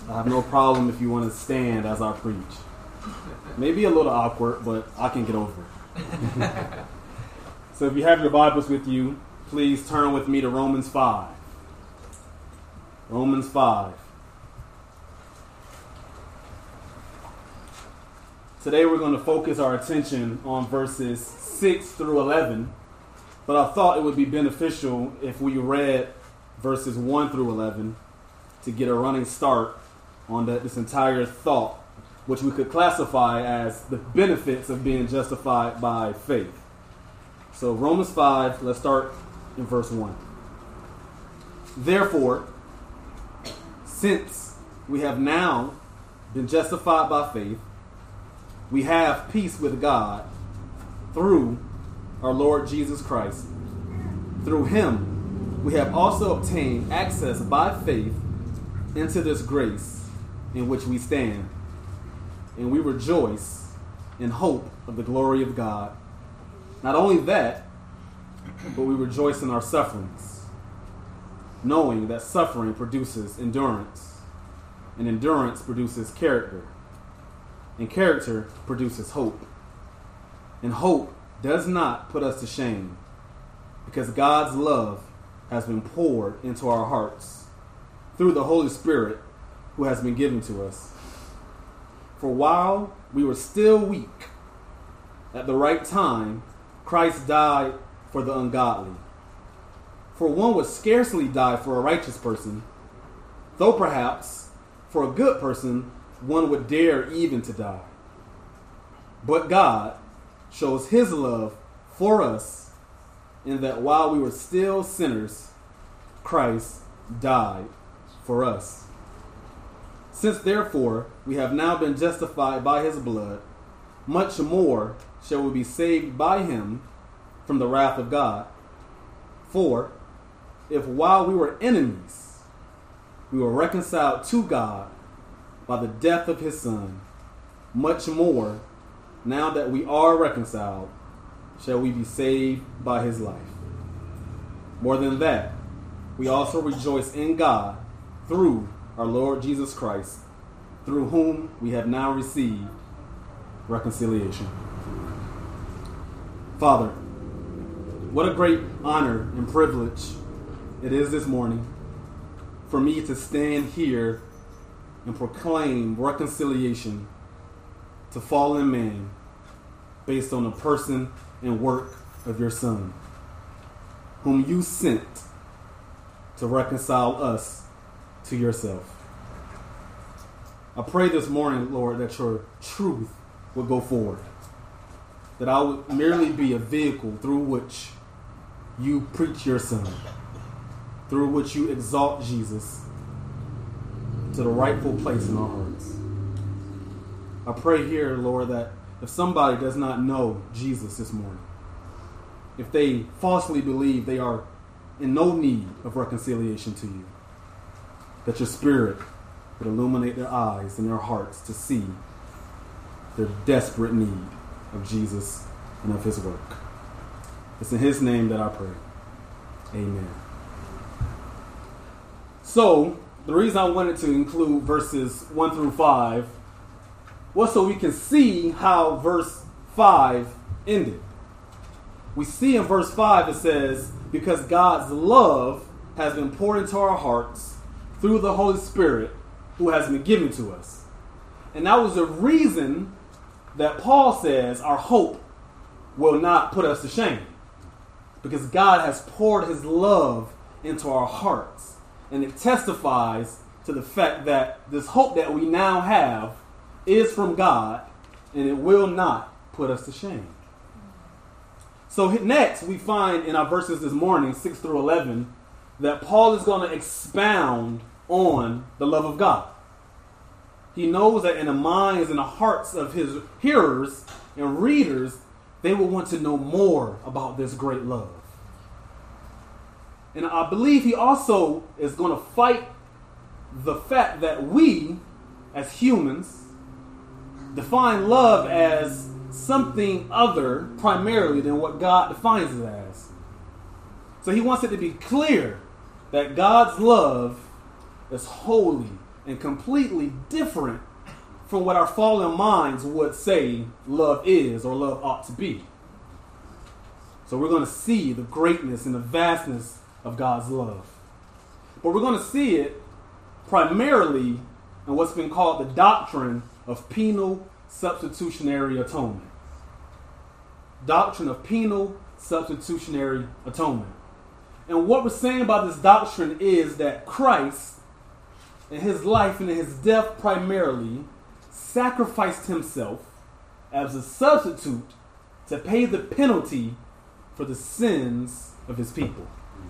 I have no problem if you want to stand as I preach. Maybe a little awkward, but I can get over it. So if you have your Bibles with you, please turn with me to Romans 5. Romans 5. Today we're going to focus our attention on verses 6 through 11, but I thought it would be beneficial if we read verses 1 through 11 to get a running start on this entire thought, which we could classify as the benefits of being justified by faith. So Romans 5, let's start in verse 1. Therefore, since we have now been justified by faith, we have peace with God through our Lord Jesus Christ. Through him, we have also obtained access by faith into this grace in which we stand, and we rejoice in hope of the glory of God. Not only that, but we rejoice in our sufferings, knowing that suffering produces endurance, and endurance produces character, and character produces hope. And hope does not put us to shame, because God's love has been poured into our hearts through the Holy Spirit who has been given to us. For while we were still weak, at the right time, Christ died for the ungodly. For one would scarcely die for a righteous person, though perhaps for a good person one would dare even to die. But God shows his love for us in that while we were still sinners, Christ died for us. Since therefore we have now been justified by his blood, much more shall we be saved by him from the wrath of God. For if while we were enemies, we were reconciled to God by the death of his Son, much more, now that we are reconciled, shall we be saved by his life. More than that, we also rejoice in God through our Lord Jesus Christ, through whom we have now received reconciliation. Father, what a great honor and privilege it is this morning for me to stand here and proclaim reconciliation to fallen man based on the person and work of your Son, whom you sent to reconcile us to yourself. I pray this morning, Lord, that your truth will go forward, that I would merely be a vehicle through which you preach your Son, through which you exalt Jesus to the rightful place in our hearts. I pray here, Lord, that if somebody does not know Jesus this morning, if they falsely believe they are in no need of reconciliation to you, that your Spirit would illuminate their eyes and their hearts to see their desperate need of Jesus and of his work. It's in his name that I pray. Amen. So, the reason I wanted to include verses 1 through 5 was so we can see how verse 5 ended. We see in verse 5 it says, because God's love has been poured into our hearts through the Holy Spirit who has been given to us. And that was the reason that Paul says our hope will not put us to shame. Because God has poured his love into our hearts. And it testifies to the fact that this hope that we now have is from God, and it will not put us to shame. So next we find in our verses this morning, 6 through 11, that Paul is going to expound on the love of God. He knows that in the minds and the hearts of his hearers and readers, they will want to know more about this great love. And I believe he also is going to fight the fact that we, as humans, define love as something other primarily than what God defines it as. So he wants it to be clear that God's love is holy and completely different from what our fallen minds would say love is or love ought to be. So we're going to see the greatness and the vastness of God's love. But we're going to see it primarily in what's been called the doctrine of penal substitutionary atonement. Doctrine of penal substitutionary atonement. And what we're saying about this doctrine is that Christ, in his life and in his death primarily, sacrificed himself as a substitute to pay the penalty for the sins of his people.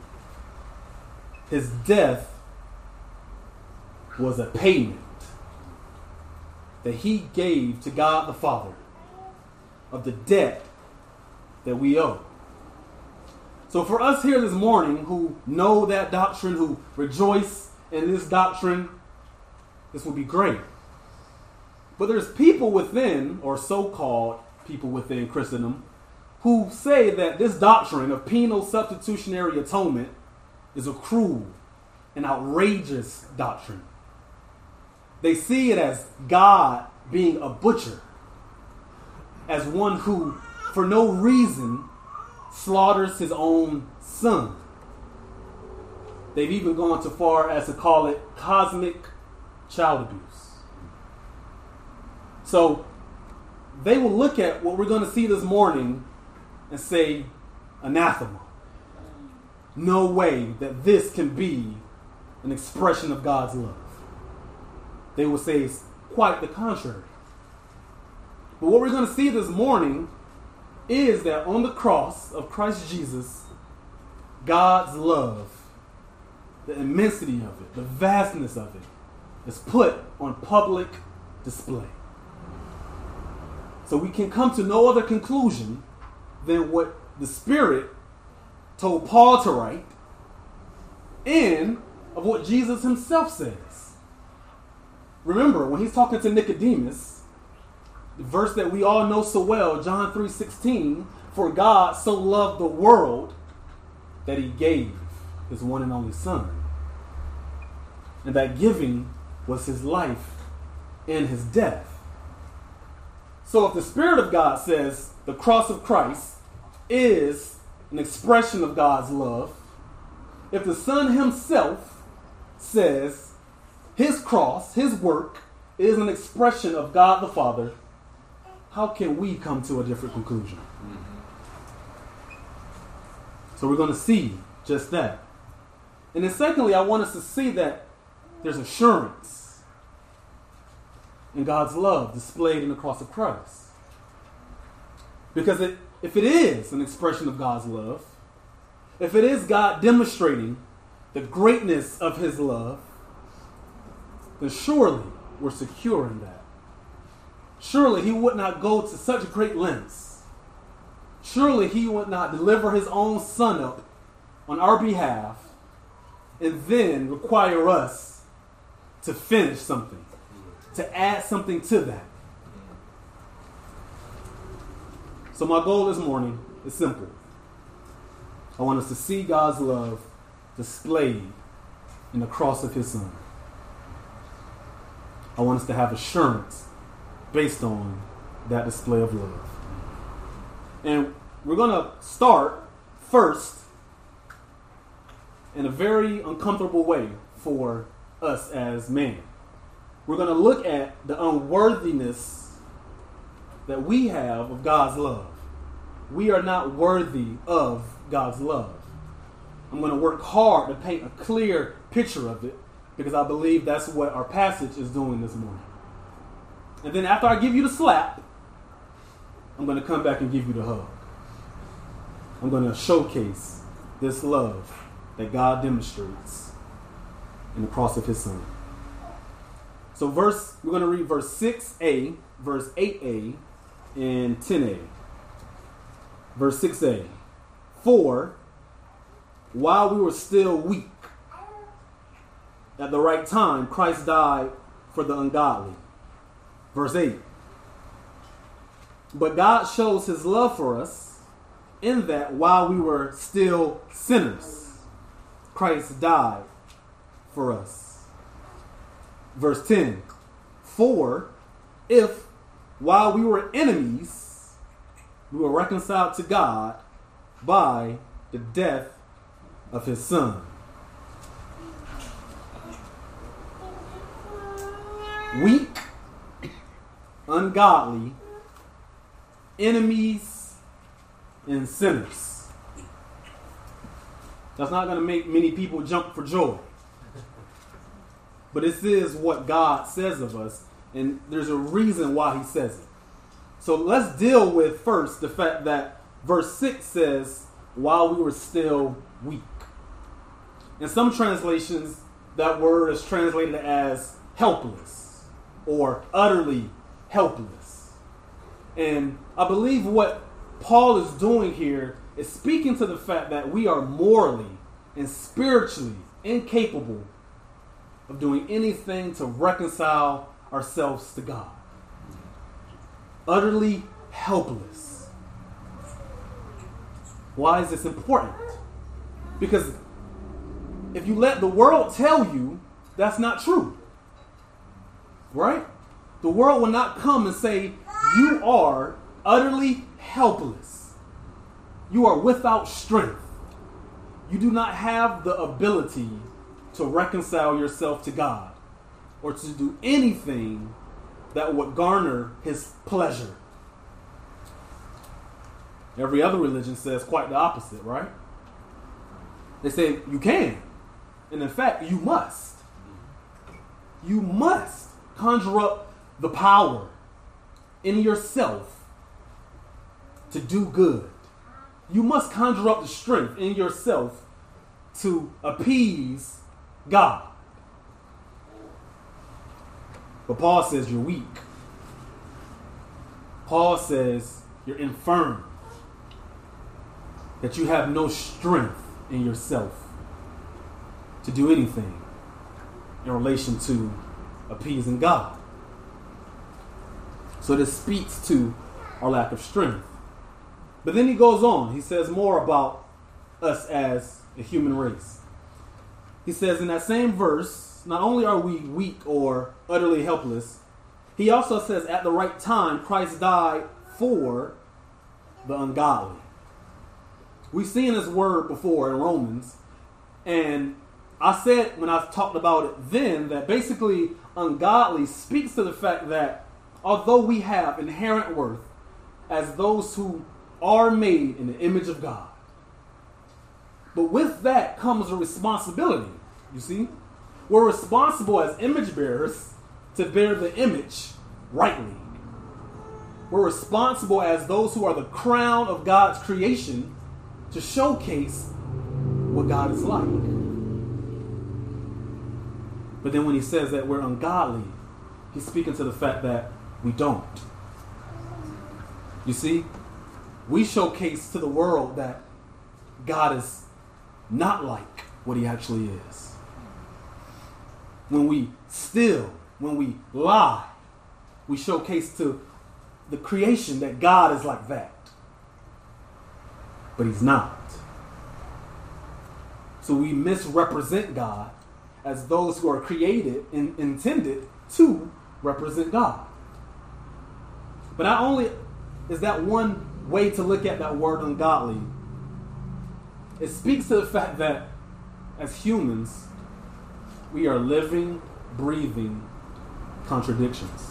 His death was a payment that he gave to God the Father of the debt that we owe. So for us here this morning who know that doctrine, who rejoice in this doctrine, this will be great. But there's people within, or so-called people within Christendom, who say that this doctrine of penal substitutionary atonement is a cruel and outrageous doctrine. They see it as God being a butcher, as one who, for no reason, slaughters his own son. They've even gone so far as to call it cosmic child abuse. So they will look at what we're going to see this morning and say, anathema. No way that this can be an expression of God's love. They will say it's quite the contrary. But what we're going to see this morning is that on the cross of Christ Jesus, God's love, the immensity of it, the vastness of it, is put on public display. So we can come to no other conclusion than what the Spirit told Paul to write and of what Jesus himself says. Remember, when he's talking to Nicodemus, the verse that we all know so well, John 3:16, for God so loved the world that he gave his one and only Son. And that giving was his life and his death. So if the Spirit of God says the cross of Christ is an expression of God's love, if the Son himself says his cross, his work, is an expression of God the Father, how can we come to a different conclusion? So we're going to see just that. And then secondly, I want us to see that there's assurance in God's love displayed in the cross of Christ. Because if it is an expression of God's love, if it is God demonstrating the greatness of his love, then surely we're secure in that. Surely he would not go to such great lengths. Surely he would not deliver his own Son up on our behalf and then require us to finish something, to add something to that. So my goal this morning is simple. I want us to see God's love displayed in the cross of his Son. I want us to have assurance based on that display of love. And we're going to start first in a very uncomfortable way for us as men. We're going to look at the unworthiness that we have of God's love. We are not worthy of God's love. I'm going to work hard to paint a clear picture of it because I believe that's what our passage is doing this morning. And then after I give you the slap, I'm going to come back and give you the hug. I'm going to showcase this love that God demonstrates in the cross of his Son. So we're going to read verse 6a, verse 8a, and 10a. Verse 6a. For while we were still weak, at the right time, Christ died for the ungodly. Verse 8. But God shows his love for us in that while we were still sinners, Christ died for us. Verse 10. For if, while we were enemies, we were reconciled to God by the death of his Son. Weak, ungodly, enemies, and sinners. That's not going to make many people jump for joy. But this is what God says of us, and there's a reason why he says it. So let's deal with first the fact that verse 6 says, while we were still weak. In some translations, that word is translated as helpless or utterly helpless. And I believe what Paul is doing here is speaking to the fact that we are morally and spiritually incapable of doing anything to reconcile ourselves to God. Utterly helpless. Why is this important? Because if you let the world tell you that's not true, right? The world will not come and say, you are utterly helpless. You are without strength. You do not have the ability to reconcile yourself to God or to do anything that would garner his pleasure. Every other religion says quite the opposite, right? They say you can. And in fact, you must. You must conjure up the power in yourself to do good. You must conjure up the strength in yourself to appease God. But Paul says you're weak. Paul says you're infirm. That you have no strength in yourself to do anything in relation to appeasing God. So this speaks to our lack of strength. But then he goes on. He says more about us as a human race. He says in that same verse, not only are we weak or utterly helpless, he also says at the right time, Christ died for the ungodly. We've seen this word before in Romans, and I said when I talked about it then that basically ungodly speaks to the fact that although we have inherent worth as those who are made in the image of God, but with that comes a responsibility, you see? We're responsible as image bearers to bear the image rightly. We're responsible as those who are the crown of God's creation to showcase what God is like. But then when he says that we're ungodly, he's speaking to the fact that we don't. You see, we showcase to the world that God is not like what he actually is. When we steal, when we lie, we showcase to the creation that God is like that. But he's not. So we misrepresent God as those who are created and intended to represent God. But not only is that one way to look at that word ungodly, it speaks to the fact that as humans, we are living, breathing contradictions.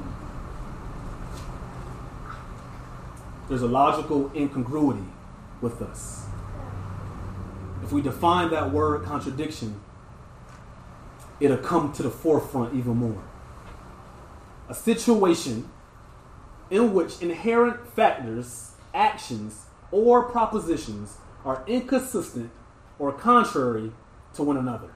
There's a logical incongruity with us. If we define that word contradiction, it'll come to the forefront even more. A situation in which inherent factors, actions, or propositions are inconsistent or contrary to one another.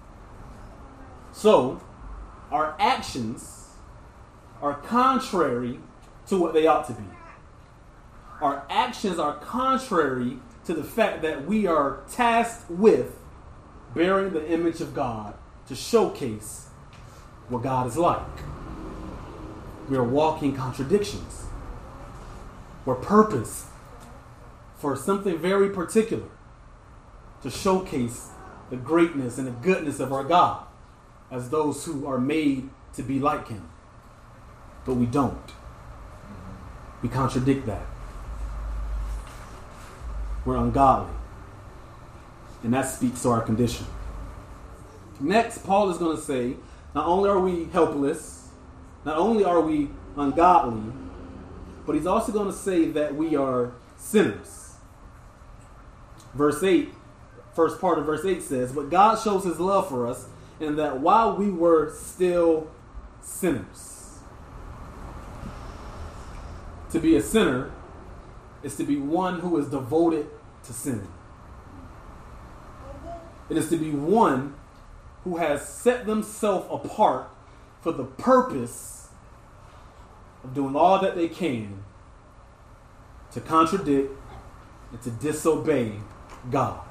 So, our actions are contrary to what they ought to be. Our actions are contrary to the fact that we are tasked with bearing the image of God to showcase what God is like. We are walking contradictions. We're purposed for something very particular, to showcase the greatness and the goodness of our God. as those who are made to be like him. But we don't. We contradict that. We're ungodly. And that speaks to our condition. Next, Paul is going to say, not only are we helpless, not only are we ungodly, but he's also going to say that we are sinners. Verse 8, first part of verse 8 says, but God shows his love for us in that while we were still sinners. To be a sinner is to be one who is devoted to sin. It is to be one who has set themselves apart for the purpose of doing all that they can to contradict and to disobey God.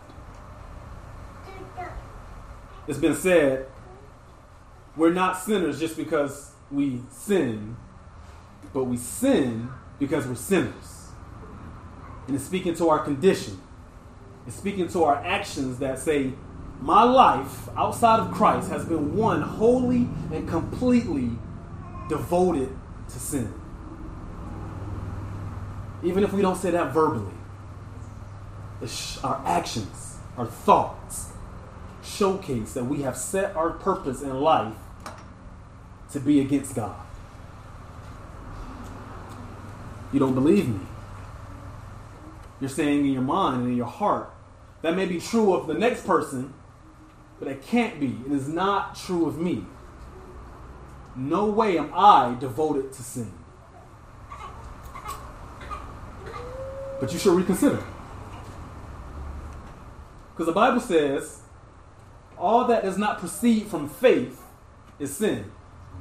It's been said, we're not sinners just because we sin, but we sin because we're sinners. And it's speaking to our condition. It's speaking to our actions that say, my life outside of Christ has been one wholly and completely devoted to sin. Even if we don't say that verbally, our actions, our thoughts showcase that we have set our purpose in life to be against God. You don't believe me. You're saying in your mind and in your heart, that may be true of the next person, but it can't be. It is not true of me. No way am I devoted to sin. But you should reconsider. Because the Bible says, all that does not proceed from faith is sin.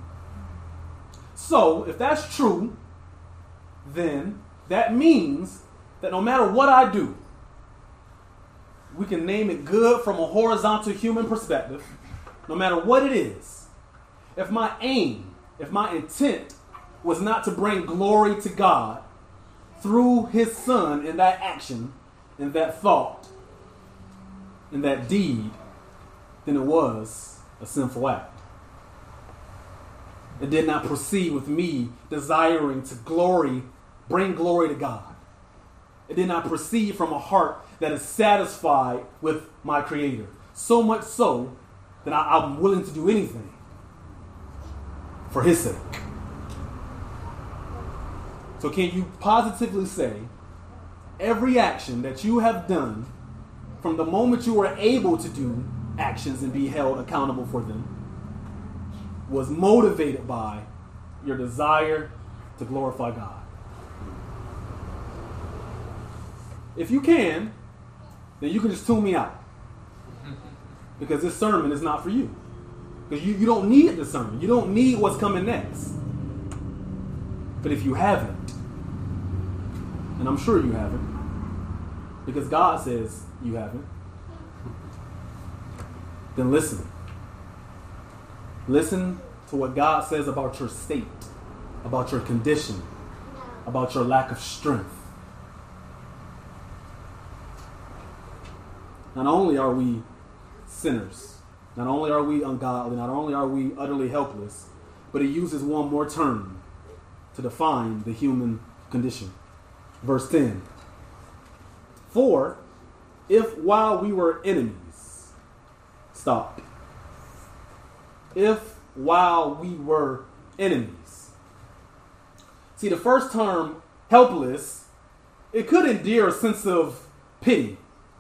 So, if that's true, then that means that no matter what I do, we can name it good from a horizontal human perspective, no matter what it is. If my aim, if my intent was not to bring glory to God through his son in that action, in that thought, in that deed, then it was a sinful act. It did not proceed with me desiring to bring glory to God. It did not proceed from a heart that is satisfied with my Creator. So much so that I'm willing to do anything for his sake. So can you positively say every action that you have done from the moment you were able to do actions and be held accountable for them was motivated by your desire to glorify God? If you can, then you can just tune me out. Because this sermon is not for you. Because you don't need the sermon. You don't need what's coming next. But if you haven't, and I'm sure you haven't, because God says you haven't, then listen. Listen to what God says about your state, about your condition, about your lack of strength. Not only are we sinners, not only are we ungodly, not only are we utterly helpless, but he uses one more term to define the human condition. Verse 10. For if while we were enemies, stop. If while we were enemies. See, the first term, helpless, it could endear a sense of pity.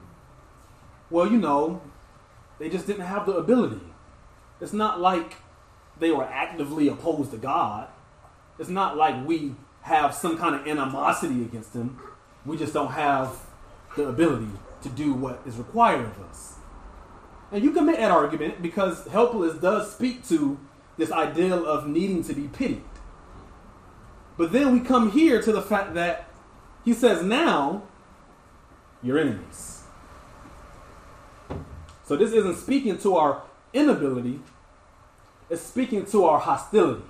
Well, they just didn't have the ability. It's not like they were actively opposed to God. It's not like we have some kind of animosity against him. We just don't have the ability to do what is required of us. And you can make that argument because helpless does speak to this ideal of needing to be pitied. But then we come here to the fact that he says, now you're enemies. So this isn't speaking to our inability. It's speaking to our hostility.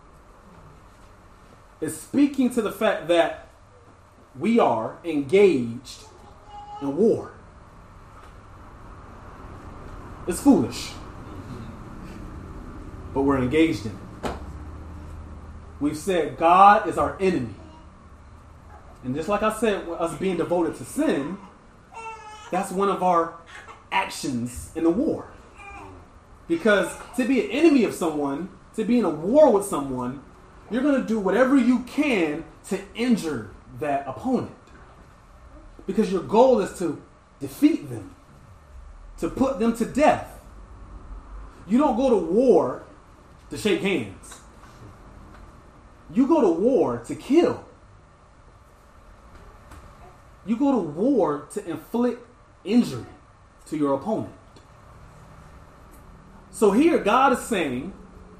It's speaking to the fact that we are engaged in war. It's foolish. but we're engaged in it. We've said God is our enemy. And just like I said, us being devoted to sin, that's one of our actions in the war. Because to be an enemy of someone, to be in a war with someone, you're going to do whatever you can to injure that opponent. Because your goal is to defeat them, to put them to death. You don't go to war to shake hands. You go to war to kill. You go to war to inflict injury to your opponent. So here God is saying,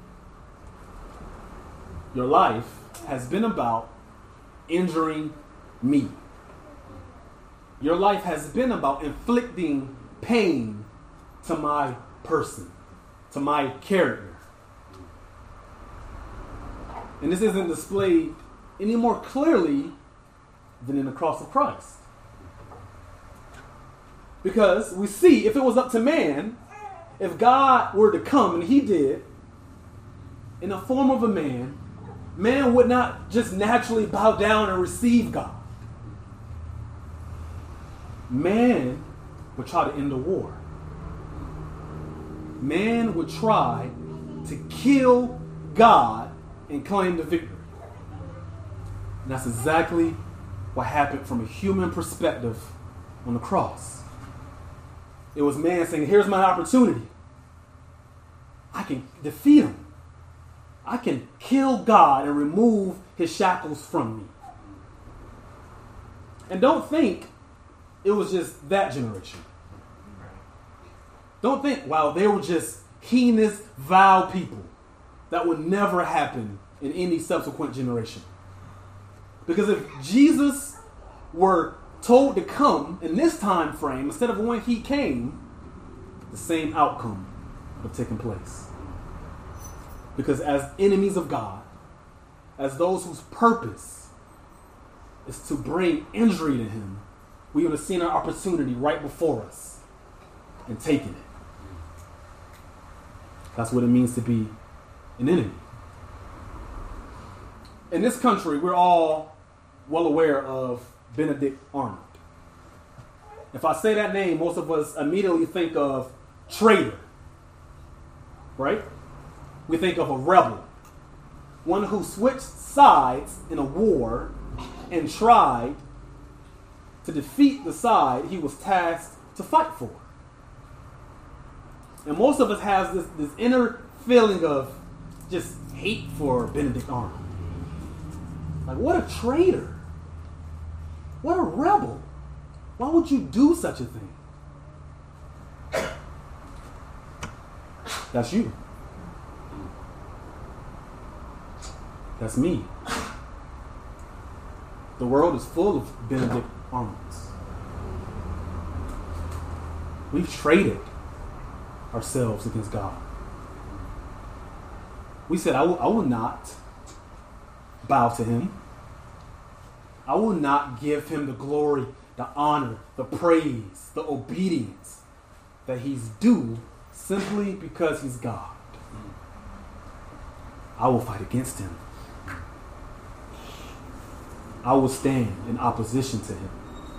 your life has been about injuring me. Your life has been about inflicting pain to my person, to my character. And this isn't displayed any more clearly than in the cross of Christ. Because we see, if it was up to man, if God were to come, and he did, in the form of a man, man would not just naturally bow down and receive God. Man would try to end the war. Man would try to kill God and claim the victory. And that's exactly what happened from a human perspective on the cross. It was man saying, here's my opportunity. I can defeat him. I can kill God and remove his shackles from me. And don't think it was just that generation. Don't think, wow, they were just heinous, vile people. That would never happen in any subsequent generation. Because if Jesus were told to come in this time frame, instead of when he came, the same outcome would have taken place. Because as enemies of God, as those whose purpose is to bring injury to him, we would have seen our opportunity right before us and taken it. That's what it means to be an enemy. In this country, we're all well aware of Benedict Arnold. If I say that name, most of us immediately think of traitor, right? We think of a rebel, one who switched sides in a war and tried to defeat the side he was tasked to fight for. And most of us have this inner feeling of just hate for Benedict Arnold. Like, what a traitor. What a rebel. Why would you do such a thing? That's you. That's me. The world is full of Benedict Arnolds. We've traded ourselves against God. We said, I will not bow to him. I will not give him the glory, the honor, the praise, the obedience that he's due simply because he's God. I will fight against him. I will stand in opposition to him.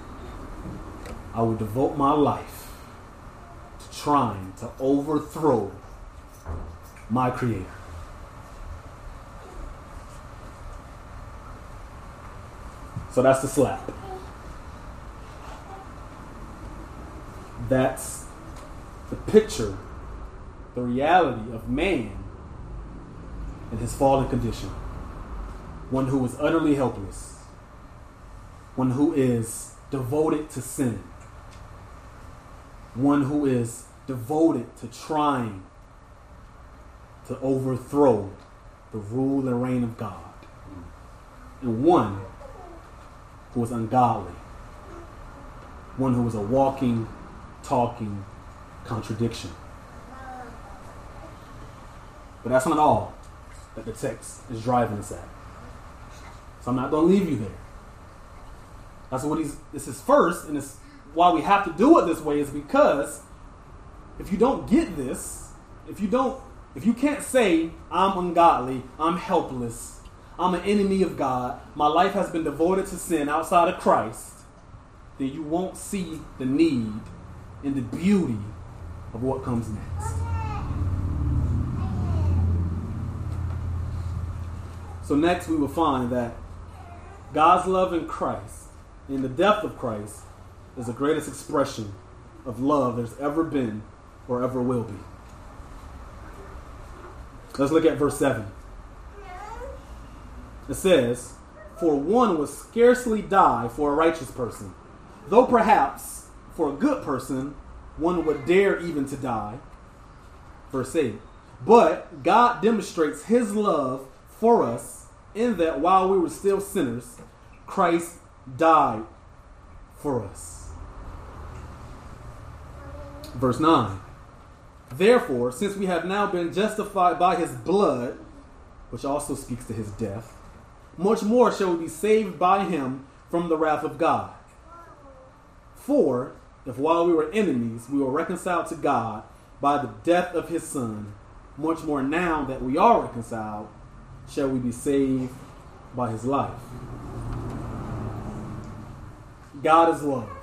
I will devote my life to trying to overthrow my Creator. So that's the slap. That's the picture, the reality of man in his fallen condition. One who is utterly helpless. One who is devoted to sin. One who is devoted to trying to overthrow the rule and reign of God. And one who is ungodly. One who is a walking, talking contradiction. But that's not all that the text is driving us at. So I'm not going to leave you there. That's what this is first, and it's why we have to do it this way is because if you don't get this, if you don't If you can't say, I'm ungodly, I'm helpless, I'm an enemy of God, my life has been devoted to sin outside of Christ, then you won't see the need and the beauty of what comes next. So next we will find that God's love in Christ, in the depth of Christ, is the greatest expression of love there's ever been or ever will be. Let's look at verse 7. It says, "For one would scarcely die for a righteous person, though perhaps for a good person one would dare even to die." Verse 8. "But God demonstrates his love for us in that while we were still sinners, Christ died for us." Verse 9. "Therefore, since we have now been justified by his blood," which also speaks to his death, "much more shall we be saved by him from the wrath of God. For if while we were enemies, we were reconciled to God by the death of his Son, much more now that we are reconciled, shall we be saved by his life." God is love.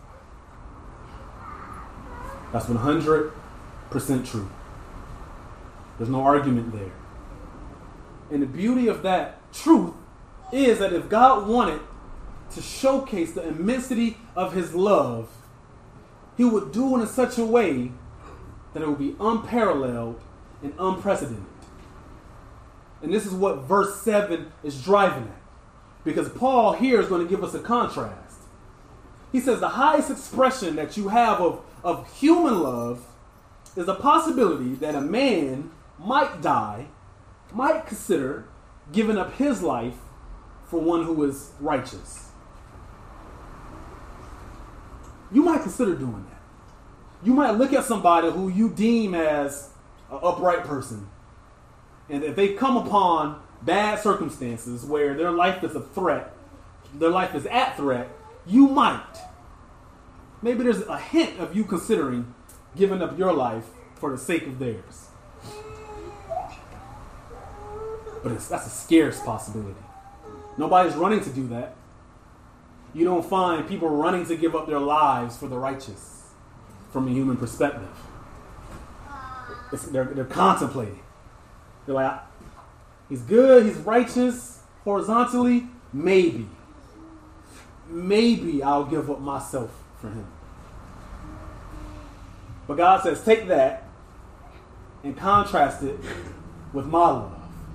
That's 100% true. There's no argument there. And the beauty of that truth is that if God wanted to showcase the immensity of his love, he would do it in such a way that it would be unparalleled and unprecedented. And this is what verse 7 is driving at. Because Paul here is going to give us a contrast. He says the highest expression that you have of human love is the possibility that a man might die, might consider giving up his life for one who is righteous. You might consider doing that. You might look at somebody who you deem as an upright person, and if they come upon bad circumstances where their life is a threat, their life is at threat, you might. Maybe there's a hint of you considering giving up your life for the sake of theirs. But that's a scarce possibility. Nobody's running to do that. You don't find people running to give up their lives for the righteous from a human perspective. They're contemplating. They're like, he's good, he's righteous, horizontally, maybe I'll give up myself for him. But God says, take that and contrast it with my love.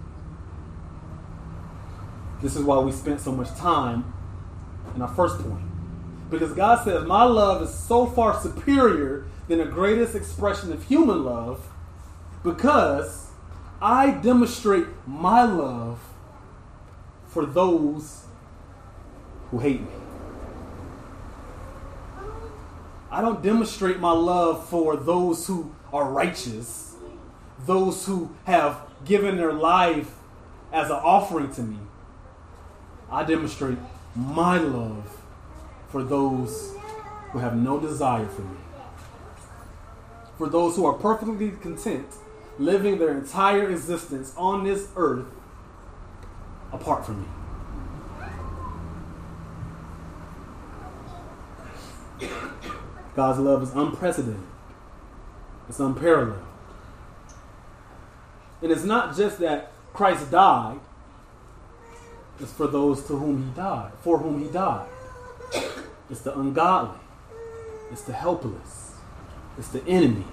This is why we spent so much time in our first point. Because God says, my love is so far superior than the greatest expression of human love, because I demonstrate my love for those who hate me. I don't demonstrate my love for those who are righteous, those who have given their life as an offering to me. I demonstrate my love for those who have no desire for me. For those who are perfectly content living their entire existence on this earth apart from me. God's love is unprecedented. It's unparalleled. And it's not just that Christ died. It's for those to whom he died, for whom he died. It's the ungodly. It's the helpless. It's the enemy.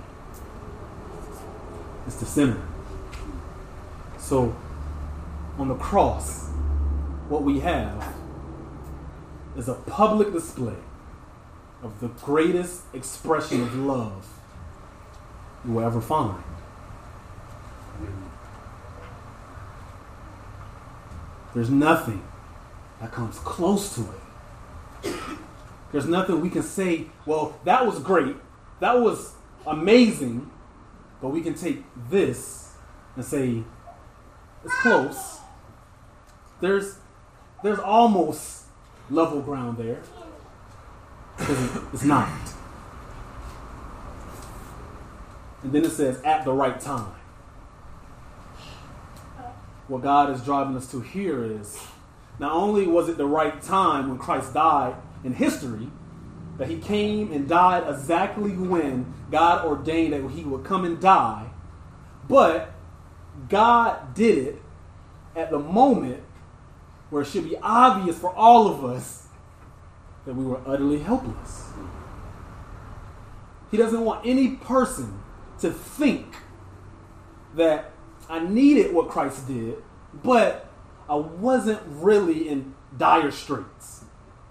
It's the sinner. So, on the cross, what we have is a public display of the greatest expression of love you will ever find. There's nothing that comes close to it. There's nothing we can say, well, that was great, that was amazing, but we can take this and say, it's close. There's almost level ground there. It's not. And then it says, at the right time. what God is driving us to here is, not only was it the right time when Christ died in history, that he came and died exactly when God ordained that he would come and die, but God did it at the moment where it should be obvious for all of us that we were utterly helpless. He doesn't want any person to think that I needed what Christ did, but I wasn't really in dire straits.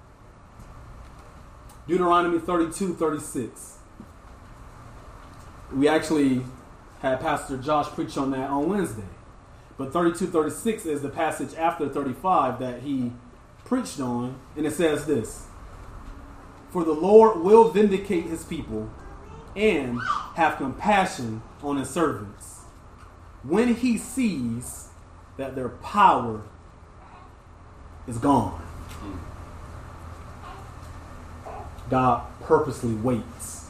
Deuteronomy 32:36. We actually had Pastor Josh preach on that on Wednesday. But 32:36 is the passage after 35 that he preached on, and it says this: "For the Lord will vindicate his people and have compassion on his servants when he sees that their power is gone." God purposely waits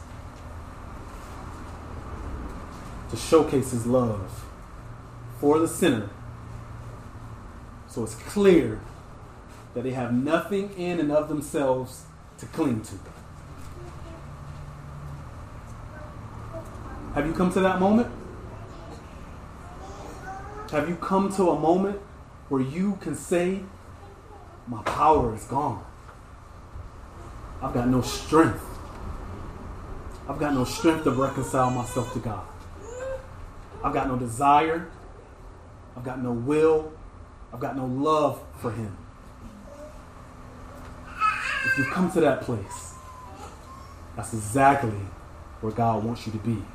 to showcase his love for the sinner, so it's clear that they have nothing in and of themselves to cling to. Have you come to that moment? Have you come to a moment where you can say, my power is gone? I've got no strength. I've got no strength to reconcile myself to God. I've got no desire. I've got no will. I've got no love for him. If you come to that place, that's exactly where God wants you to be.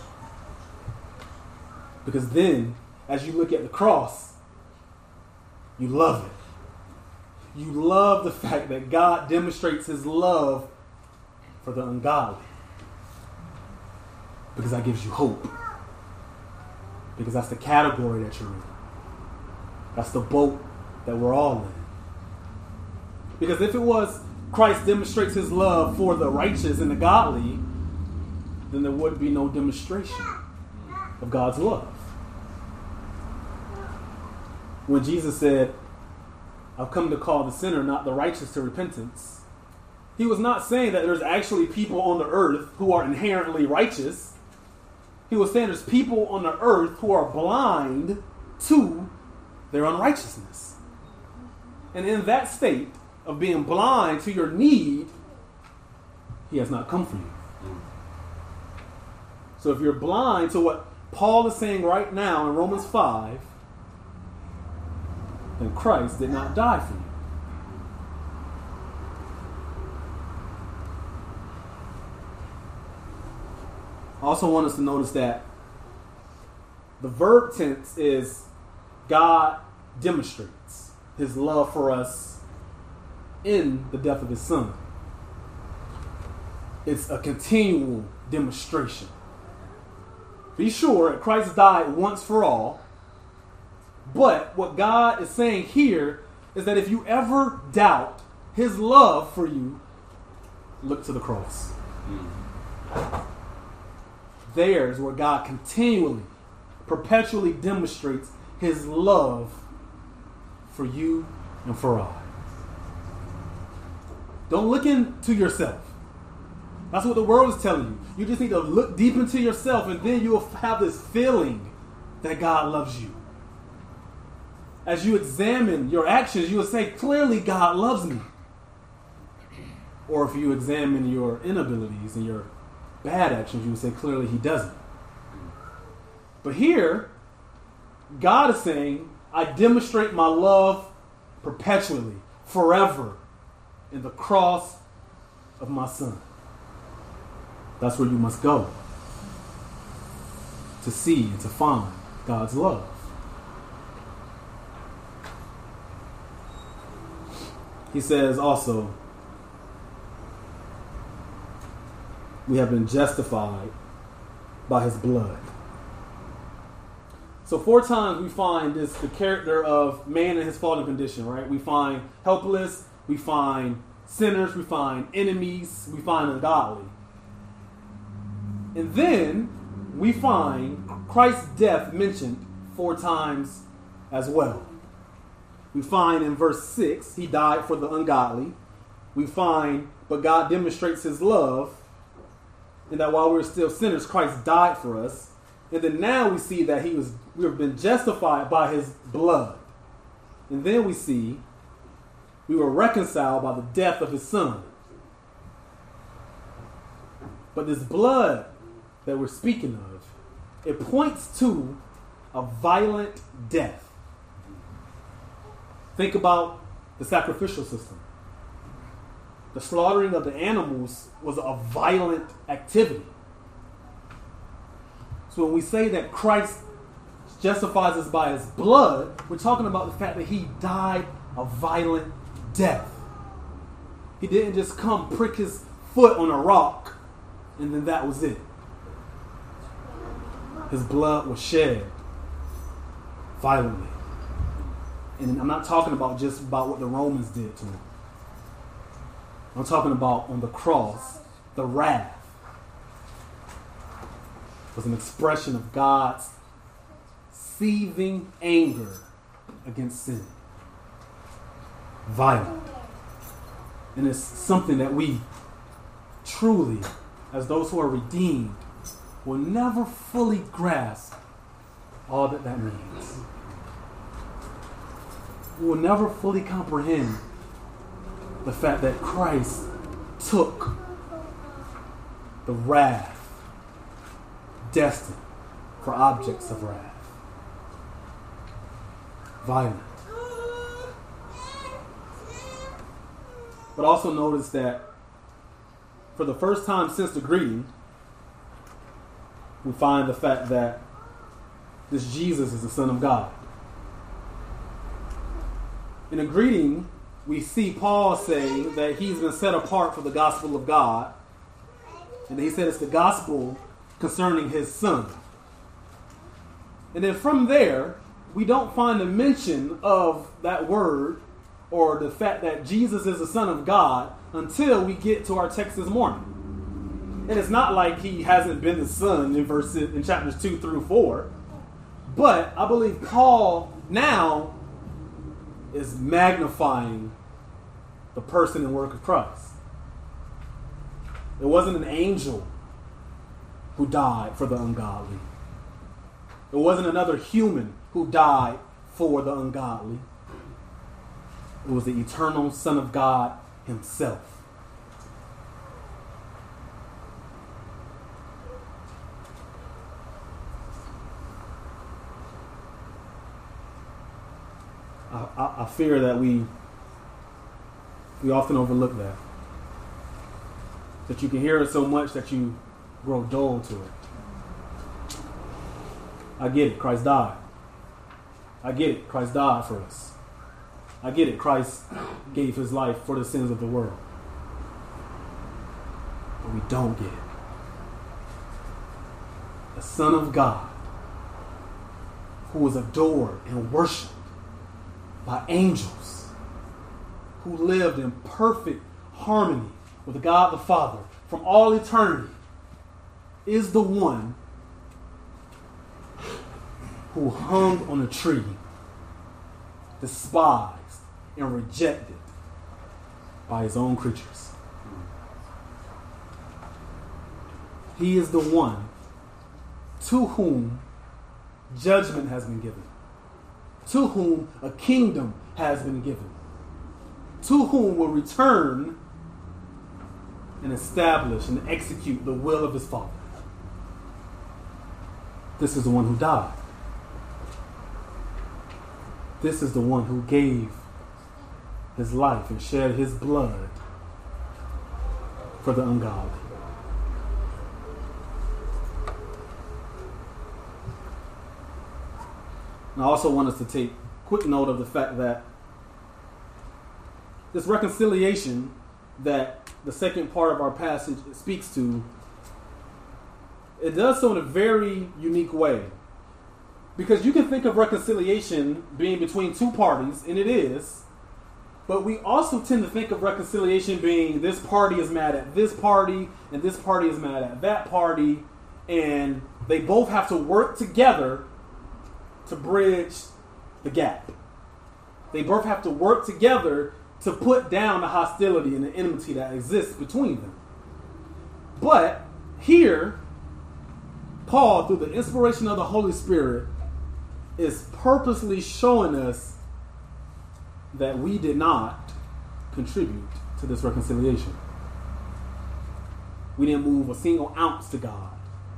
Because then, as you look at the cross, you love it. You love the fact that God demonstrates his love for the ungodly. Because that gives you hope. Because that's the category that you're in. That's the boat that we're all in. Because if it was Christ demonstrates his love for the righteous and the godly, then there would be no demonstration of God's love. When Jesus said, I've come to call the sinner, not the righteous, to repentance, he was not saying that there's actually people on the earth who are inherently righteous. He was saying there's people on the earth who are blind to their unrighteousness. And in that state of being blind to your need, he has not come for you. So if you're blind to what Paul is saying right now in Romans 5, then Christ did not die for you. I also want us to notice that the verb tense is God demonstrates his love for us in the death of his son. It's a continual demonstration. Be sure that Christ died once for all. But what God is saying here is that if you ever doubt his love for you, look to the cross. There's where God continually, perpetually demonstrates his love for you and for I. Don't look into yourself. That's what the world is telling you. You just need to look deep into yourself, and then you will have this feeling that God loves you. As you examine your actions, you will say, clearly God loves me. Or if you examine your inabilities and your bad actions, you will say, clearly he doesn't. But here, God is saying, I demonstrate my love perpetually, forever, in the cross of my son. That's where you must go to see and to find God's love. He says also, we have been justified by his blood. So 4 times we find the character of man in his fallen condition, right? We find helpless, we find sinners, we find enemies, we find ungodly. And then we find Christ's death mentioned 4 times as well. We find in verse 6, he died for the ungodly. We find, but God demonstrates his love in that while we were still sinners, Christ died for us. And then now we see that we have been justified by his blood. And then we see we were reconciled by the death of his son. But this blood that we're speaking of, it points to a violent death. Think about the sacrificial system. The slaughtering of the animals was a violent activity. So when we say that Christ justifies us by his blood, we're talking about the fact that he died a violent death. He didn't just come prick his foot on a rock and then that was it. His blood was shed violently. And I'm not talking about just about what the Romans did to him. I'm talking about on the cross, the wrath was an expression of God's seething anger against sin. Violent. And it's something that we truly, as those who are redeemed, will never fully grasp all that that means. We will never fully comprehend the fact that Christ took the wrath destined for objects of wrath. Violent. But also notice that for the first time since the greeting, we find the fact that this Jesus is the Son of God. In the greeting, we see Paul saying that he's been set apart for the gospel of God. And he said it's the gospel concerning his son. And then from there, we don't find a mention of that word or the fact that Jesus is the Son of God until we get to our text this morning. And it's not like he hasn't been the Son in chapters 2 through 4. But I believe Paul now is magnifying the person and work of Christ. It wasn't an angel who died for the ungodly. It wasn't another human who died for the ungodly. It was the eternal Son of God himself. I fear that we often overlook that. That you can hear it so much that you grow dull to it. I get it, Christ died. I get it, Christ died for us. I get it, Christ gave his life for the sins of the world. But we don't get it. The Son of God, who was adored and worshipped by angels, who lived in perfect harmony with God the Father from all eternity, is the one who hung on a tree, despised and rejected by his own creatures. He is the one to whom judgment has been given, to whom a kingdom has been given, to whom will return and establish and execute the will of his Father. This is the one who died. This is the one who gave his life and shed his blood for the ungodly. And I also want us to take quick note of the fact that this reconciliation that the second part of our passage speaks to, it does so in a very unique way. Because you can think of reconciliation being between two parties, and it is, but we also tend to think of reconciliation being this party is mad at this party, and this party is mad at that party, and they both have to work together to bridge the gap. They both have to work together to put down the hostility and the enmity that exists between them. But here, Paul, through the inspiration of the Holy Spirit, is purposely showing us that we did not contribute to this reconciliation. We didn't move a single ounce to God.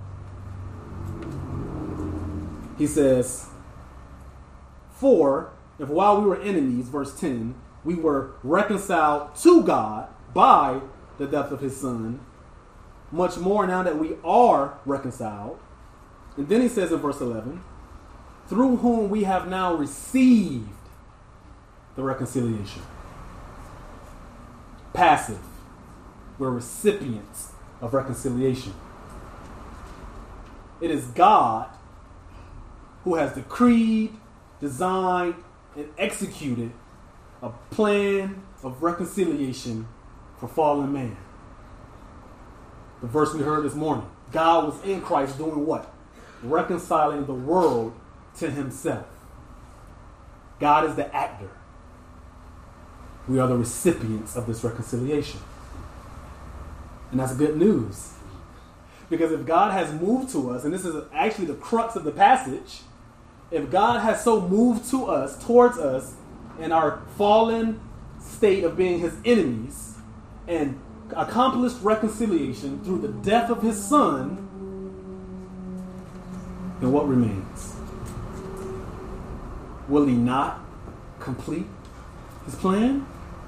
He says, for if while we were enemies, verse 10, we were reconciled to God by the death of his son, much more now that we are reconciled. And then he says in verse 11, through whom we have now received the reconciliation. Passive. We're recipients of reconciliation. It is God who has decreed, designed, and executed a plan of reconciliation for fallen man. The verse we heard this morning. God was in Christ doing what? Reconciling the world to himself. God is the actor. We are the recipients of this reconciliation. And that's good news. Because if God has moved to us, and this is actually the crux of the passage, if God has so moved to us, towards us, in our fallen state of being his enemies, and accomplished reconciliation through the death of his son, then what remains? Will he not complete his plan?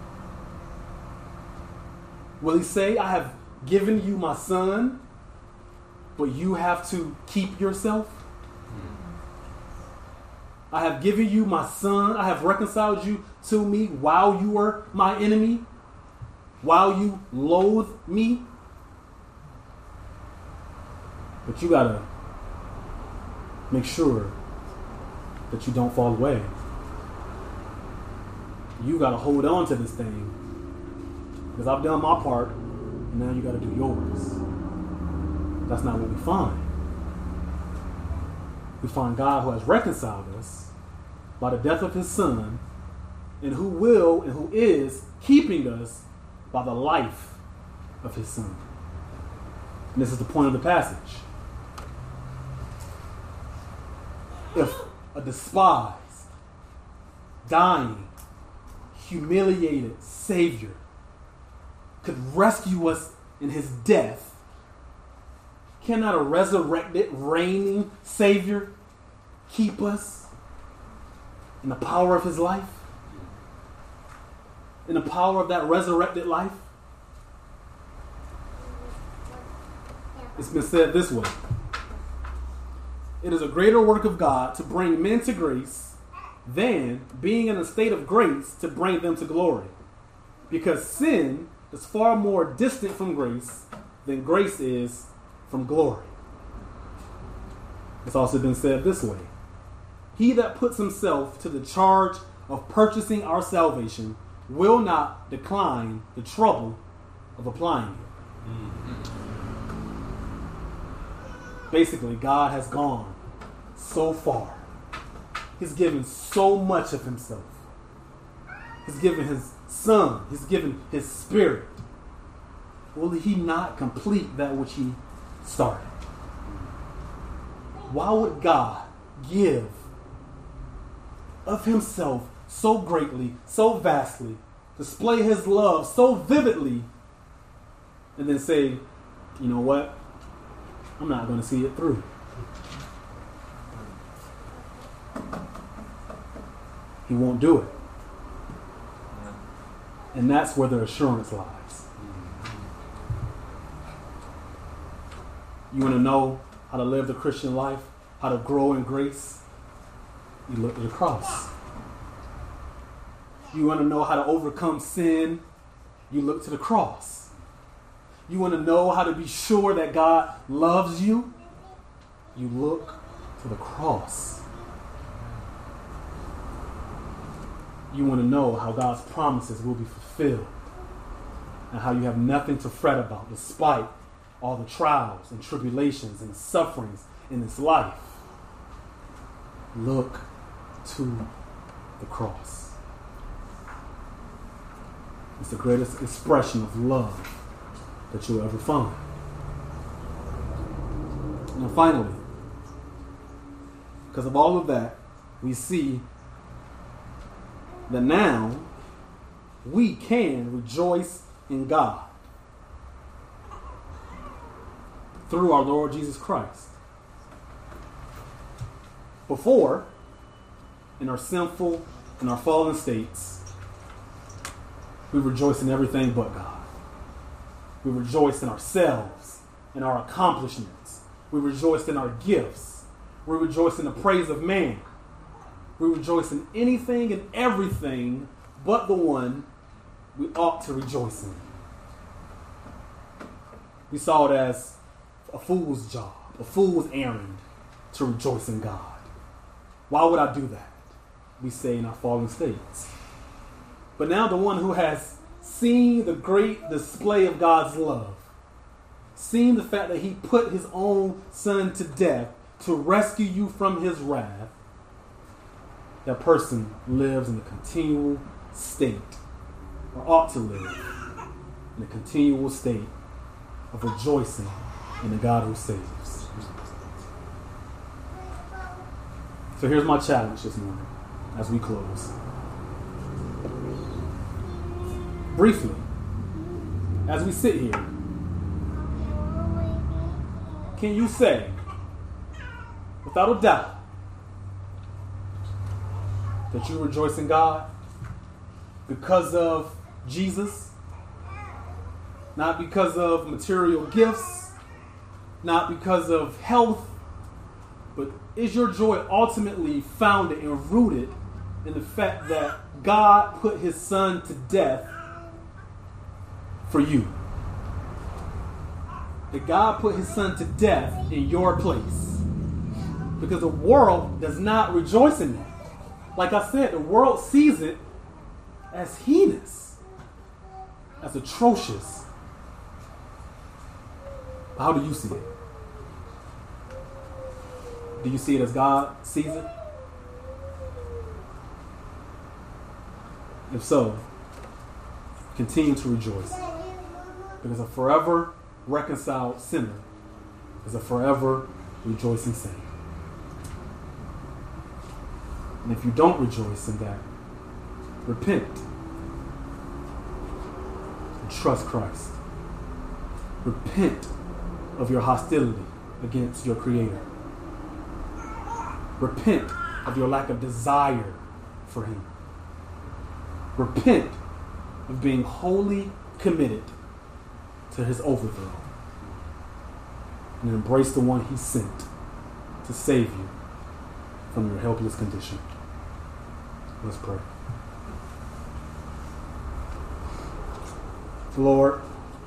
Will he say, I have given you my son, but you have to keep yourself? I have given you my son. I have reconciled you to me while you were my enemy, while you loathe me. But you got to make sure that you don't fall away. You got to hold on to this thing. Because I've done my part, and now you got to do yours. That's not what we find. We find God who has reconciled us by the death of his son, and who will and who is keeping us by the life of his son. And this is the point of the passage. If a despised, dying, humiliated Savior could rescue us in his death, cannot a resurrected, reigning Savior keep us in the power of his life? In the power of that resurrected life? It's been said this way. It is a greater work of God to bring men to grace than being in a state of grace to bring them to glory. Because sin is far more distant from grace than grace is from glory. It's also been said this way. He that puts himself to the charge of purchasing our salvation will not decline the trouble of applying it. Basically, God has gone so far. He's given so much of himself. He's given his son. He's given his spirit. Will he not complete that which he started? Why would God give of himself so greatly, so vastly, display his love so vividly, and then say, you know what? I'm not going to see it through. He won't do it. And that's where the assurance lies. You want to know how to live the Christian life, how to grow in grace? You look at the cross. You want to know how to overcome sin? You look to the cross. You want to know how to be sure that God loves you? You look to the cross. You want to know how God's promises will be fulfilled and how you have nothing to fret about despite all the trials and tribulations and sufferings in this life. Look to the cross. It's the greatest expression of love that you'll ever find. Now finally, because of all of that, we see that now we can rejoice in God through our Lord Jesus Christ. Before, in our sinful and our fallen states, we rejoice in everything but God. We rejoice in ourselves, in our accomplishments. We rejoice in our gifts. We rejoice in the praise of man. We rejoice in anything and everything but the one we ought to rejoice in. We saw it as a fool's job, a fool's errand to rejoice in God. Why would I do that? We say in our fallen states. But now the one who has seen the great display of God's love, seen the fact that he put his own son to death to rescue you from his wrath, that person lives in a continual state, or ought to live in a continual state of rejoicing in the God who saves. So here's my challenge this morning as we close. Briefly, as we sit here, can you say, without a doubt, that you rejoice in God because of Jesus? Not because of material gifts, not because of health, but is your joy ultimately founded and rooted in the fact that God put his son to death for you? That God put his son to death in your place. Because the world does not rejoice in that. Like I said, the world sees it as heinous, as atrocious. How do you see it? Do you see it as God sees it? If so, continue to rejoice. Because a forever reconciled sinner is a forever rejoicing saint. And if you don't rejoice in that, repent and trust Christ. Repent of your hostility against your Creator. Repent of your lack of desire for him. Repent of being wholly committed to his overthrow. And embrace the one he sent to save you from your helpless condition. Let's pray. Lord,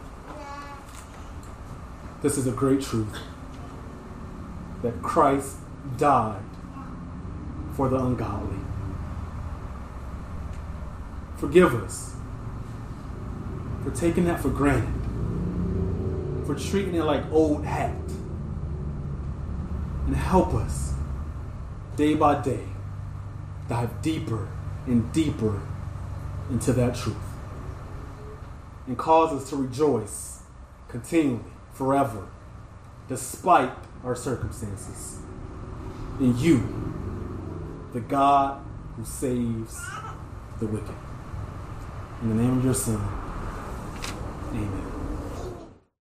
this is a great truth, that Christ died for the ungodly. Forgive us for taking that for granted, for treating it like old hat, and help us day by day dive deeper and deeper into that truth, and cause us to rejoice continually, forever, despite our circumstances, in you, the God who saves the wicked. In the name of your Son, amen.